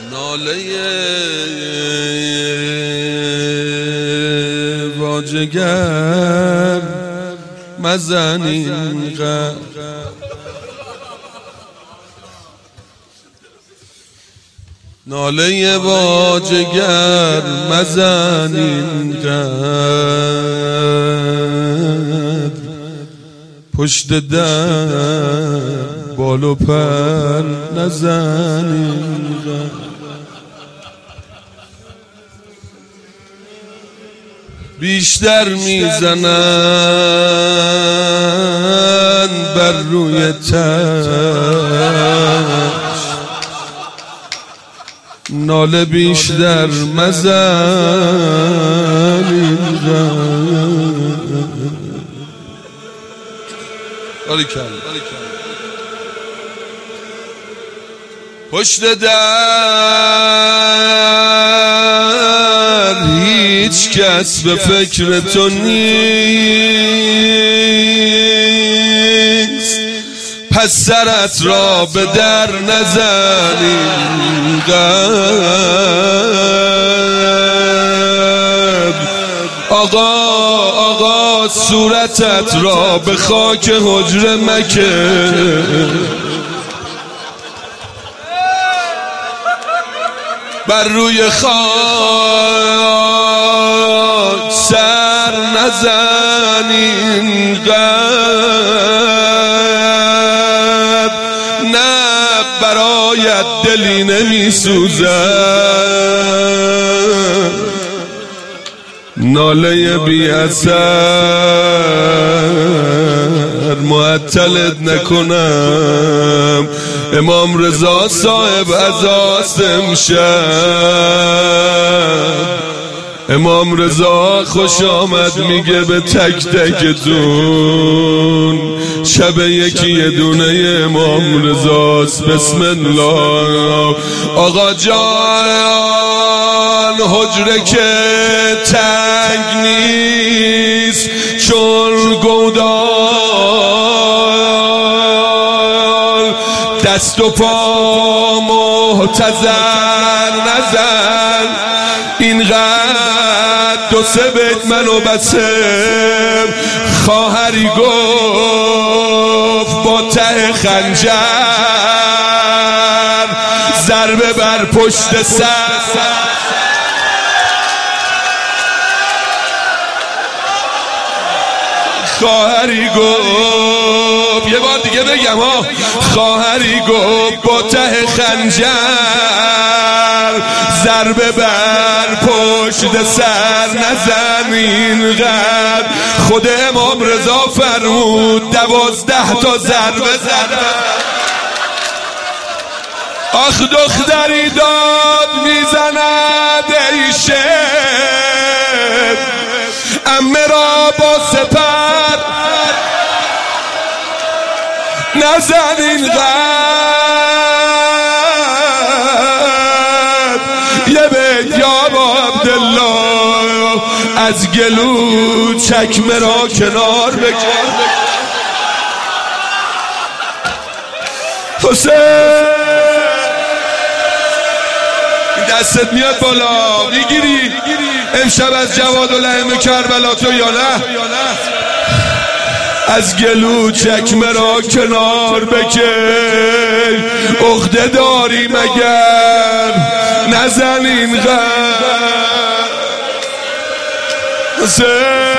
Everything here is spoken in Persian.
ناله واجگر مزن اینقدر، ناله واجگر مزن اینقدر، پشت در بال و پر نزن اینقدر. بیشتر میزنن بر روی تش، ناله بیشتر مزن اینقدر. پشت در هیچ کس به فکر تو نیست، پس سرت را به در نزن اینقدر. آقا صورتت را به خاک حجره مکن، بر روی خاک سر نزن اینقدر. نه برایت دلی نمی سوزد، ناله بی اثر معطلت نکنم. امام رضا صاحب عزاست امشب، امام رضا خوش آمد میگه به تک تکتون. شب یکی یه دونه امام رضاست. بسم الله. آقا جان حجره که تنگ نیست چون گودال، دست و پا محتضر نزن اینقدر. دو سه بیت منو بسم خواهری گفت با ته خنجر، ضربه بر پشت سر. خواهری گفت، یه بار دیگه بگم ها، خواهری گفت با ته خنجر، ضربه بر پشت سر نزن اینقدر. خود امام رضا فرمود 12 تا ضربه زد. آخ دختری داد میزند ای شعر، عمه را با سپر نزن اینقدر. یه بیت یا با عبدالله از گلو چکمه را کنار بکن. حسین دستت میاد بالا میگیری امشب از جواد الائمه کربلا تو یا نه؟ از گلو چکمه را کنار بکن. عقده داری مگر نزن اینقدر.